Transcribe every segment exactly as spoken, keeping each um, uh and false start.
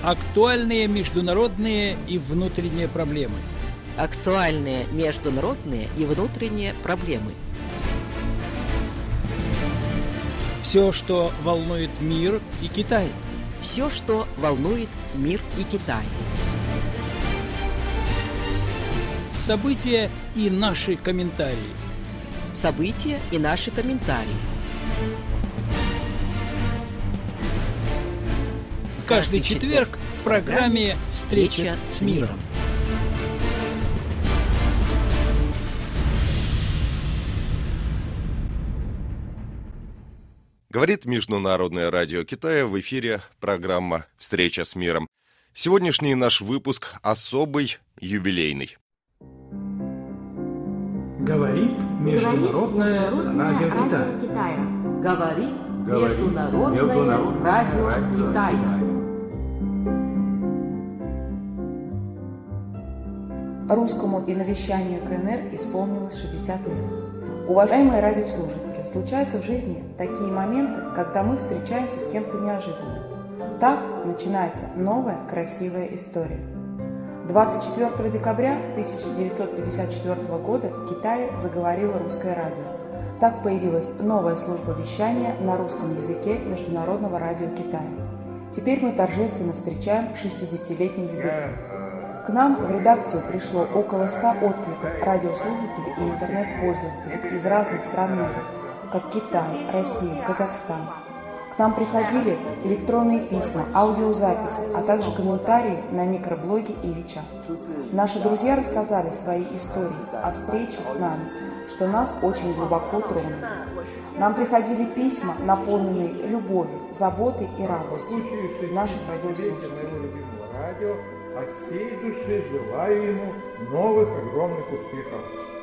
Актуальные международные и внутренние проблемы. Актуальные международные и внутренние проблемы. Все, что волнует мир и Китай. Все, что волнует мир и Китай. События и наши комментарии. События и наши комментарии. Каждый четверг в программе «Встреча с миром». Говорит Международное радио Китая, в эфире программа «Встреча с миром». Сегодняшний наш выпуск особый, юбилейный. Говорит Международное радио Китая. Говорит Международное радио Китая. Русскому иновещанию КНР исполнилось шестьдесят лет. Уважаемые радиослушатели, случаются в жизни такие моменты, когда мы встречаемся с кем-то неожиданно. Так начинается новая красивая история. двадцать четвёртого декабря тысяча девятьсот пятьдесят четвёртого года в Китае заговорило русское радио. Так появилась новая служба вещания на русском языке Международного радио Китая. Теперь мы торжественно встречаем шестидесятилетний юбилей. К нам в редакцию пришло около ста откликов радиослушателей и интернет-пользователей из разных стран мира, как Китай, Россия, Казахстан. К нам приходили электронные письма, аудиозаписи, а также комментарии на микроблоге и Вичат. Наши друзья рассказали свои истории о встрече с нами, что нас очень глубоко тронуло. Нам приходили письма, наполненные любовью, заботой и радостью наших радиослушателей. От всей души желаю ему новых огромных успехов.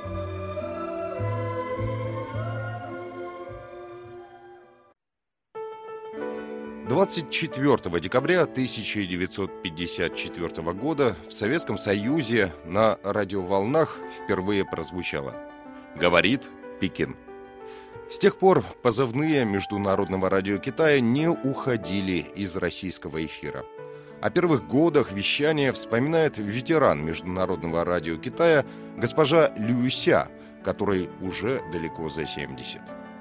двадцать четвёртого декабря тысяча девятьсот пятьдесят четвёртого года в Советском Союзе на радиоволнах впервые прозвучало «Говорит Пекин». С тех пор позывные Международного радио Китая не уходили из российского эфира. О первых годах вещания вспоминает ветеран Международного радио Китая госпожа Люся, которой уже далеко за семьдесят.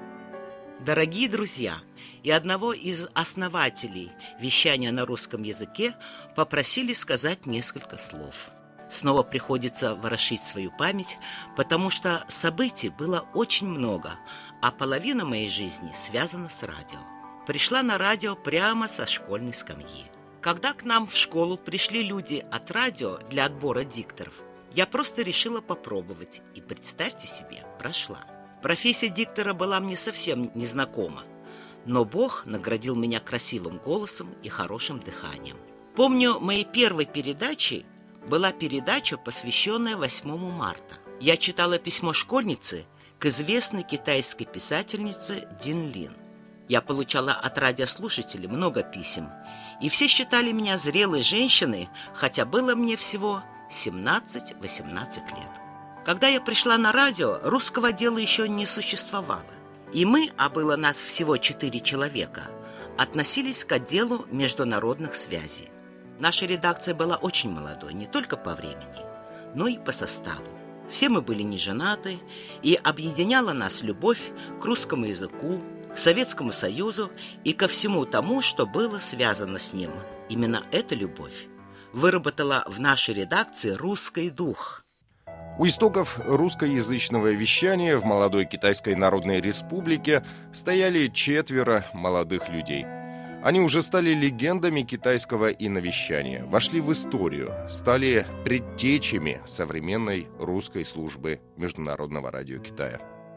Дорогие друзья, и одного из основателей вещания на русском языке попросили сказать несколько слов. Снова приходится ворошить свою память, потому что событий было очень много, а половина моей жизни связана с радио. Пришла на радио прямо со школьной скамьи. Когда к нам в школу пришли люди от радио для отбора дикторов, я просто решила попробовать, и, представьте себе, прошла. Профессия диктора была мне совсем незнакома, но Бог наградил меня красивым голосом и хорошим дыханием. Помню, моей первой передачей была передача, посвященная восьмому марта. Я читала письмо школьницы к известной китайской писательнице Дин Лин. Я получала от радиослушателей много писем, и все считали меня зрелой женщиной, хотя было мне всего семнадцать-восемнадцать лет. Когда я пришла на радио, русского дела еще не существовало, и мы, а было нас всего четыре человека, относились к отделу международных связей. Наша редакция была очень молодой, не только по времени, но и по составу. Все мы были не женаты, и объединяла нас любовь к русскому языку, к Советскому Союзу и ко всему тому, что было связано с ним. Именно эта любовь выработала в нашей редакции русский дух. У истоков русскоязычного вещания в молодой Китайской Народной Республике стояли четверо молодых людей. Они уже стали легендами китайского иновещания, вошли в историю, стали предтечами современной русской службы Международного радио Китая.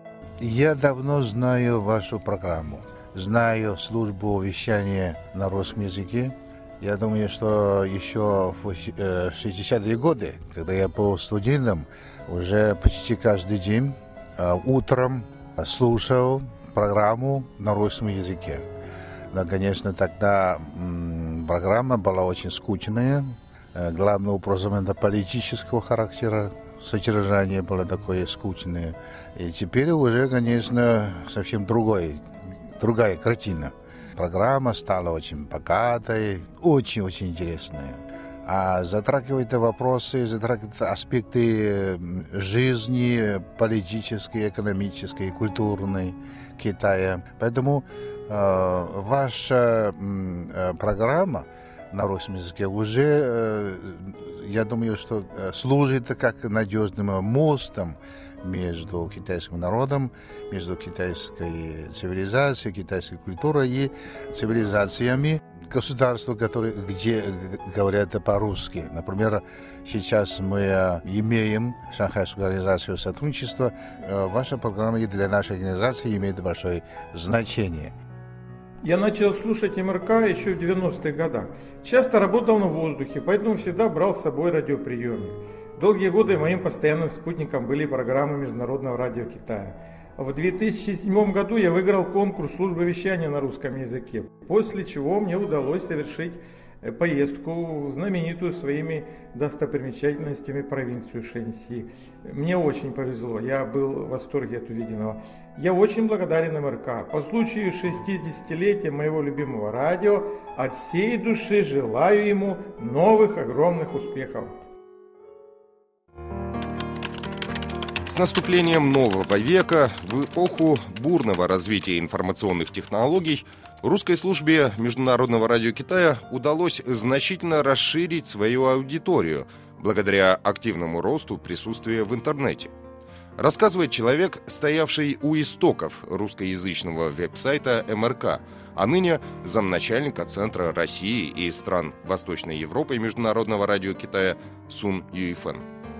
Я давно знаю вашу программу, знаю службу вещания на русском языке. Я думаю, что еще в шестидесятые годы, когда я был студентом, уже почти каждый день утром слушал программу на русском языке. Но, конечно, тогда м, программа была очень скучная. Главным образом это политического характера. Содержание было такое скучное. И теперь уже, конечно, совсем другой, другая картина. программа стала очень богатой, очень-очень интересной. А затрагивает вопросы, затрагивает аспекты жизни политической, экономической, культурной Китая. Поэтому э, ваша э, программа на русском языке уже, э, я думаю, что служит как надежным мостом между китайским народом, между китайской цивилизацией, китайской культурой и цивилизациями государств, которые, где говорят по-русски. Например, сейчас мы имеем Шанхайскую организацию сотрудничества. Ваша программа и для нашей организации имеет большое значение. Я начал слушать эм эр ка еще в девяностых годах. Часто работал на воздухе, поэтому всегда брал с собой радиоприемник. Долгие годы моим постоянным спутником были программы Международного радио Китая. В две тысячи седьмом году я выиграл конкурс службы вещания на русском языке, после чего мне удалось совершить поездку в знаменитую своими достопримечательностями провинцию Шэньси. Мне очень повезло, я был в восторге от увиденного. Я очень благодарен эм эр ка. По случаю шестидесятилетия моего любимого радио от всей души желаю ему новых огромных успехов. С наступлением нового века, в эпоху бурного развития информационных технологий, русской службе Международного радио Китая удалось значительно расширить свою аудиторию благодаря активному росту присутствия в интернете. Рассказывает человек, стоявший у истоков русскоязычного веб-сайта эм эр ка, а ныне замначальника Центра России и стран Восточной Европы Международного радио Китая Сун Юйфэн.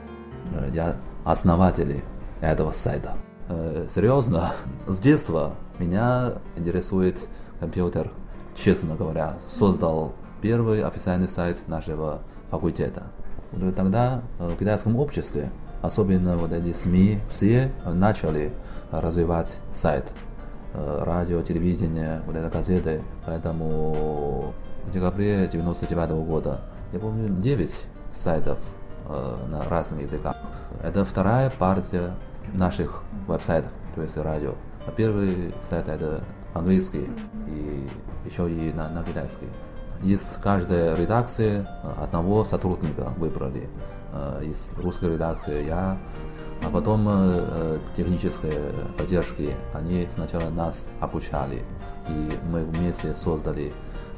Я основатель этого сайта. Э, серьезно, с детства меня интересует компьютер. Честно говоря, создал первый официальный сайт нашего факультета. Уже тогда в китайском обществе, особенно вот эти СМИ, все начали развивать сайт. Э, радио, телевидение, вот это газеты. Поэтому в декабре девяносто девятого года, я помню, девять сайтов на разных языках. Это вторая партия наших веб-сайтов, то есть радио. Первый сайт это английский и еще и на, на китайский. Из каждой редакции одного сотрудника выбрали. Из русской редакции я, а потом технической поддержки они сначала нас обучали. И мы вместе создали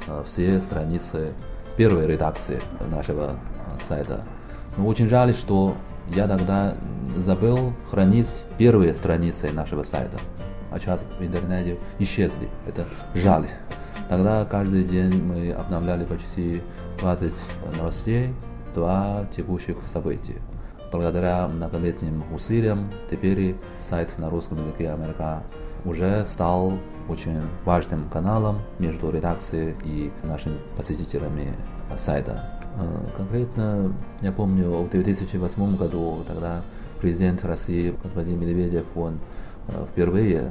все страницы первой редакции нашего сайта. Но очень жаль, что я тогда забыл хранить первые страницы нашего сайта. А сейчас в интернете исчезли. Это жаль. Тогда каждый день мы обновляли почти двадцать новостей, два текущих событий. Благодаря многолетним усилиям теперь сайт на русском языке эм эр ка уже стал очень важным каналом между редакцией и нашими посетителями сайта. Конкретно, я помню, в две тысячи восьмом году тогда президент России господин Медведев, он впервые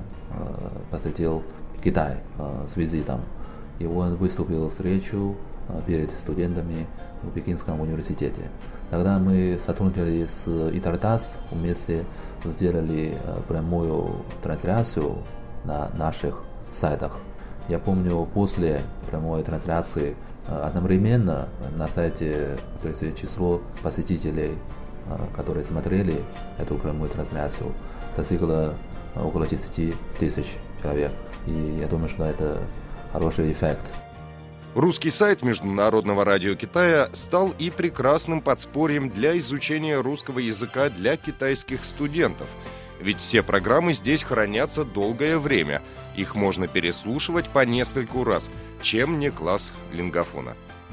посетил Китай с визитом. И он выступил с речью перед студентами в Пекинском университете. Тогда мы сотрудничали с Итардас, вместе сделали прямую трансляцию на наших сайтах. Я помню, после прямой трансляции одновременно на сайте, то есть число посетителей, которые смотрели эту прямую трансляцию, достигло около десять тысяч человек. И я думаю, что это хороший эффект. Русский сайт Международного радио Китая стал и прекрасным подспорьем для изучения русского языка для китайских студентов. Ведь все программы здесь хранятся долгое время. Их можно переслушивать по нескольку раз, чем не класс лингофона.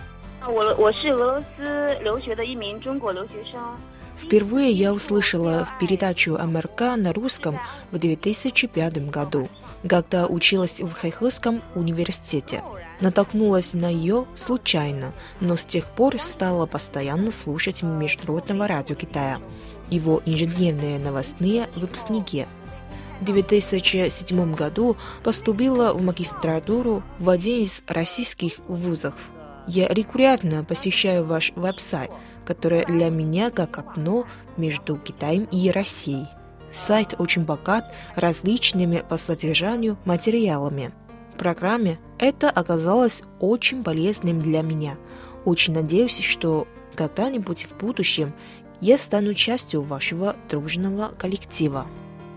Впервые я услышала передачу эм эр ка на русском в две тысячи пятом году, когда училась в Хэйхэском университете. Натолкнулась на ее случайно, но с тех пор стала постоянно слушать Международного радио Китая, его ежедневные новостные выпускники. В две тысячи седьмом году поступила в магистратуру в один из российских вузов. Я регулярно посещаю ваш веб-сайт, который для меня как окно между Китаем и Россией. Сайт очень богат различными по содержанию материалами. программе, это оказалось очень полезным для меня. Очень надеюсь, что когда-нибудь в будущем я стану частью вашего дружного коллектива.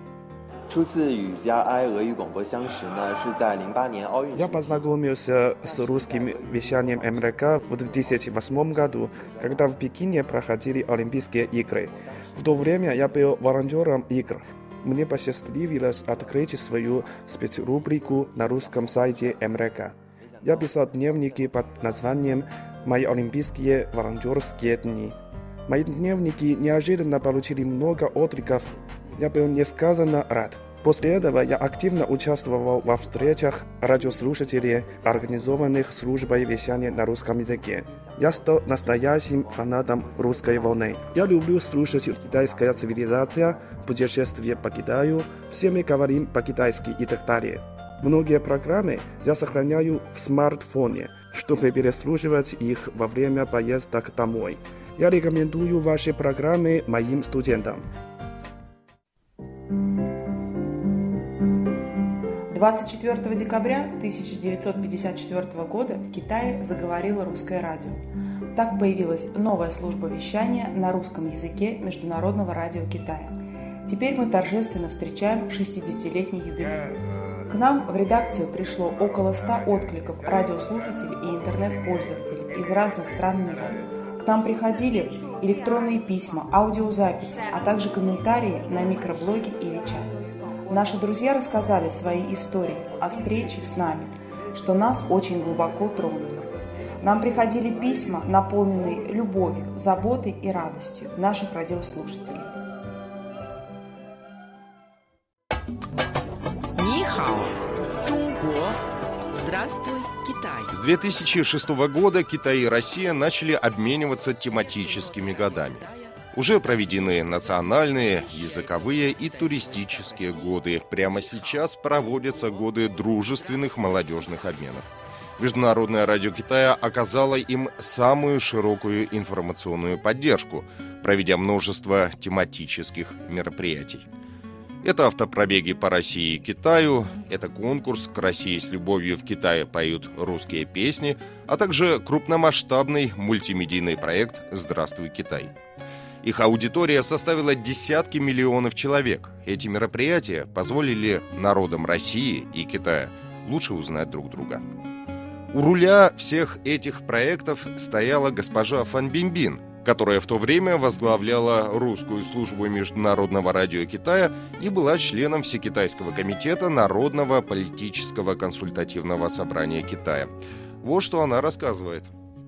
Я познакомился с русским вещанием эм эр ка в две тысячи восьмом году, когда в Пекине проходили Олимпийские игры. В то время я был волонтером игр. Мне посчастливилось открыть свою спецрубрику на русском сайте эм эр ка. Я писал дневники под названием «Мои олимпийские волонтерские дни». Мои дневники неожиданно получили много откликов. Я был несказанно рад. После этого я активно участвовал во встречах радиослушателей, организованных службой вещания на русском языке. Я стал настоящим фанатом русской волны. Я люблю слушать «Китайская цивилизация», «Путешествие по Китаю», «Все мы говорим по-китайски» и так далее. Многие программы я сохраняю в смартфоне, чтобы переслушивать их во время поездок домой. Я рекомендую ваши программы моим студентам. двадцать четвёртого декабря тысяча девятьсот пятьдесят четвёртого года в Китае заговорило русское радио. Так появилась новая служба вещания на русском языке Международного радио Китая. Теперь мы торжественно встречаем шестидесятилетний юбилей. К нам в редакцию пришло около ста откликов радиослушателей и интернет-пользователей из разных стран мира. К нам приходили электронные письма, аудиозаписи, а также комментарии на микроблоге и WeChat. Наши друзья рассказали свои истории о встрече с нами, что нас очень глубоко тронуло. Нам приходили письма, наполненные любовью, заботой и радостью наших радиослушателей. Нихао, Чунго. Здравствуй, Китай. С две тысячи шестого года Китай и Россия начали обмениваться тематическими годами. Уже проведены национальные, языковые и туристические годы. Прямо сейчас проводятся годы дружественных молодежных обменов. Международное радио Китая оказало им самую широкую информационную поддержку, проведя множество тематических мероприятий. Это автопробеги по России и Китаю, это конкурс «К России с любовью в Китае поют русские песни», а также крупномасштабный мультимедийный проект «Здравствуй, Китай». Их аудитория составила десятки миллионов человек. Эти мероприятия позволили народам России и Китая лучше узнать друг друга. У руля всех этих проектов стояла госпожа Фан Бинбин, которая в то время возглавляла русскую службу Международного радио Китая и была членом Всекитайского комитета Народного политического консультативного собрания Китая. Вот что она рассказывает.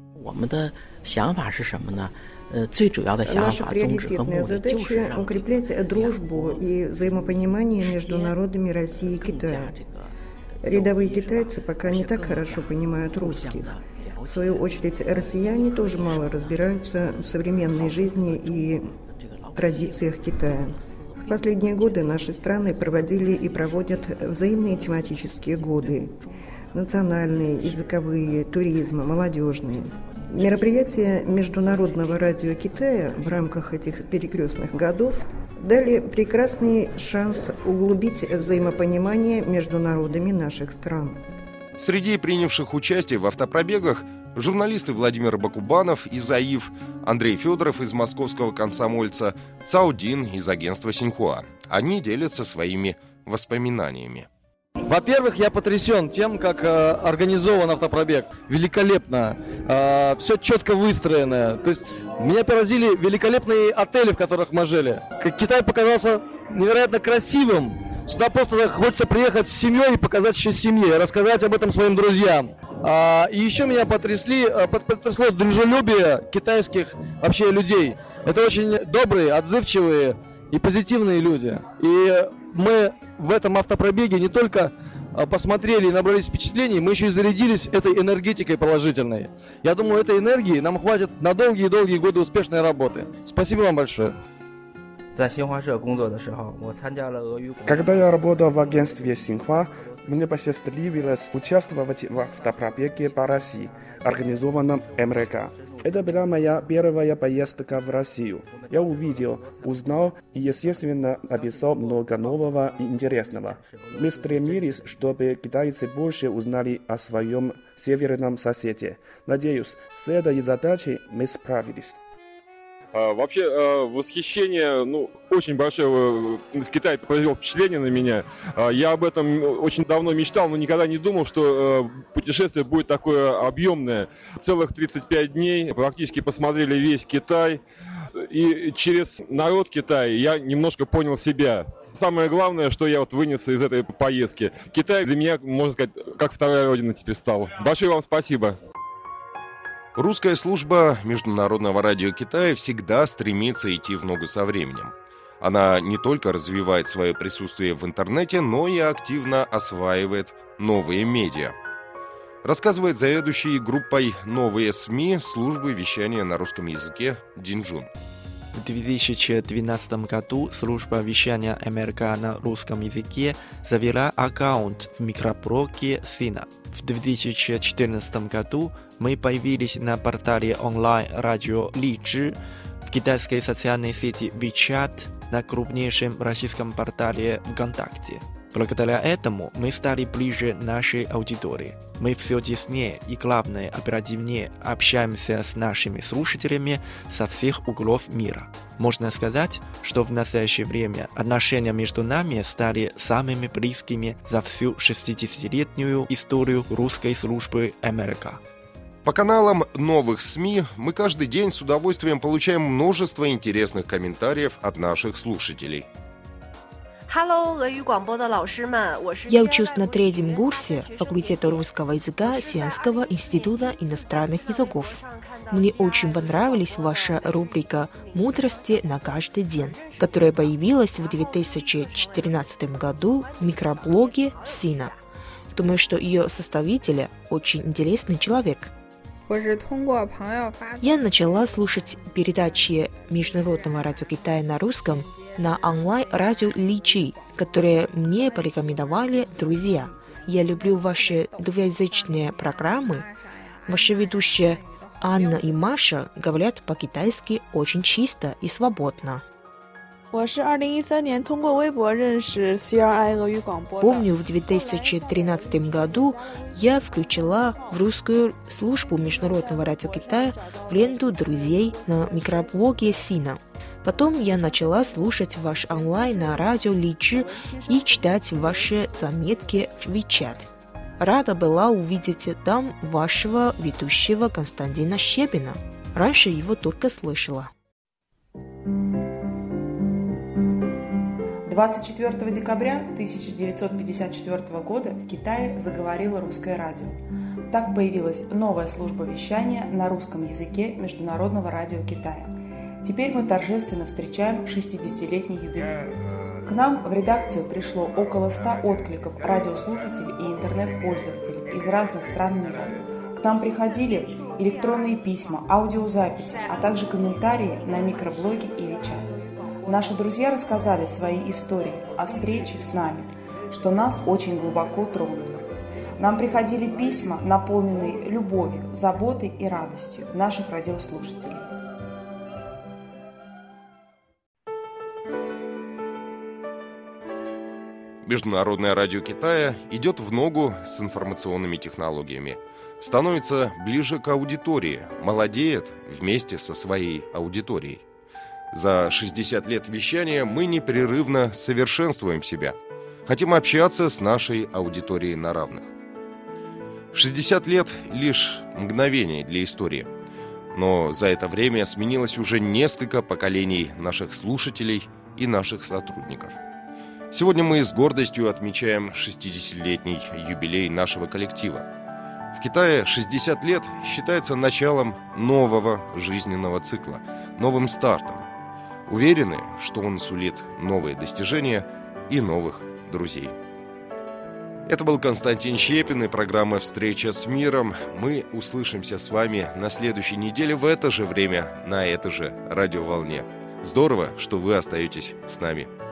Наша приоритетная задача – укреплять дружбу и взаимопонимание между народами России и Китая. Рядовые китайцы пока не так хорошо понимают русских. В свою очередь, россияне тоже мало разбираются в современной жизни и традициях Китая. В последние годы наши страны проводили и проводят взаимные тематические годы. Национальные, языковые, туризма, молодежные. Мероприятия Международного радио Китая в рамках этих перекрестных годов дали прекрасный шанс углубить взаимопонимание между народами наших стран. Среди принявших участие в автопробегах журналисты Владимир Бакубанов из АИФ, Андрей Федоров из московского комсомольца, Цао Дин из агентства Синьхуа. Они делятся своими воспоминаниями. Во-первых, я потрясен тем, как э, организован автопробег. Великолепно. Э, все четко выстроено. То есть меня поразили великолепные отели, в которых мы жили. Китай показался невероятно красивым. Сюда просто хочется приехать с семьей и показать еще семье, рассказать об этом своим друзьям. А, и еще меня потрясли, потрясло дружелюбие китайских вообще людей. Это очень добрые, отзывчивые и позитивные люди. И мы в этом автопробеге не только посмотрели и набрались впечатлений, мы еще и зарядились этой энергетикой положительной. Я думаю, этой энергии нам хватит на долгие-долгие годы успешной работы. Спасибо вам большое. Когда я работал в агентстве Синхуа, мне посчастливилось участвовать в автопробеге по России, организованном эм эр ка. Это была моя первая поездка в Россию. Я увидел, узнал и, естественно, написал много нового и интересного. Мы стремились, чтобы китайцы больше узнали о своем северном соседе. Надеюсь, с этой задачей мы справились. А, вообще, а, восхищение, ну, очень большое в Китае произвело впечатление на меня. А, я об этом очень давно мечтал, но никогда не думал, что а, путешествие будет такое объемное. Целых тридцать пять дней, практически посмотрели весь Китай. И через народ Китая я немножко понял себя. Самое главное, что я вот вынес из этой поездки. Китай для меня, можно сказать, как вторая родина теперь стала. Большое вам спасибо. Русская служба Международного радио Китая всегда стремится идти в ногу со временем. Она не только развивает свое присутствие в интернете, но и активно осваивает новые медиа. Рассказывает заведующий группой «Новые СМИ» службы вещания на русском языке Дин Джун. В две тысячи двенадцатом году служба вещания эм эр ка на русском языке завела аккаунт в микроблоге Сина. В две тысячи четырнадцатом году мы появились на портале онлайн-радио Личи, в китайской социальной сети WeChat, на крупнейшем российском портале ВКонтакте. Благодаря этому мы стали ближе нашей аудитории. Мы все теснее и, главное, оперативнее общаемся с нашими слушателями со всех углов мира. Можно сказать, что в настоящее время отношения между нами стали самыми близкими за всю шестидесятилетнюю историю русской службы эм эр ка. По каналам новых СМИ мы каждый день с удовольствием получаем множество интересных комментариев от наших слушателей. Я учусь на третьем курсе факультета русского языка Сианского института иностранных языков. Мне очень понравилась ваша рубрика «Мудрости на каждый день», которая появилась в две тысячи четырнадцатом году в микроблоге Сина. Думаю, что ее составитель очень интересный человек. Я начала слушать передачи Международного радио Китая на русском на онлайн-радио Личи, которые мне порекомендовали друзья. Я люблю ваши двуязычные программы. Ваши ведущие Анна и Маша говорят по-китайски очень чисто и свободно. Помню, в две тысячи тринадцатом году я включила в русскую службу Международного радио Китая в ленту друзей на микроблоге Сина. Потом я начала слушать ваш онлайн на радио Личи и читать ваши заметки в WeChat. Рада была увидеть там вашего ведущего Константина Щепина. Раньше его только слышала. двадцать четвёртого декабря тысяча девятьсот пятьдесят четвёртого года в Китае заговорило русское радио. Так появилась новая служба вещания на русском языке Международного радио Китая. Теперь мы торжественно встречаем шестидесятилетний юбилей. К нам в редакцию пришло около ста откликов радиослушателей и интернет-пользователей из разных стран мира. К нам приходили электронные письма, аудиозаписи, а также комментарии на микроблоге и WeChat. Наши друзья рассказали свои истории о встрече с нами, что нас очень глубоко тронуло. Нам приходили письма, наполненные любовью, заботой и радостью наших радиослушателей. Международное радио Китая идет в ногу с информационными технологиями, становится ближе к аудитории, молодеет вместе со своей аудиторией. За шестьдесят лет вещания мы непрерывно совершенствуем себя. Хотим общаться с нашей аудиторией на равных. шестьдесят лет — лишь мгновение для истории. Но за это время сменилось уже несколько поколений наших слушателей и наших сотрудников. Сегодня мы с гордостью отмечаем шестидесятилетний юбилей нашего коллектива. В Китае шестьдесят лет считается началом нового жизненного цикла, новым стартом. Уверены, что он сулит новые достижения и новых друзей. Это был Константин Щепин и программа «Встреча с миром». Мы услышимся с вами на следующей неделе в это же время, на этой же радиоволне. Здорово, что вы остаетесь с нами.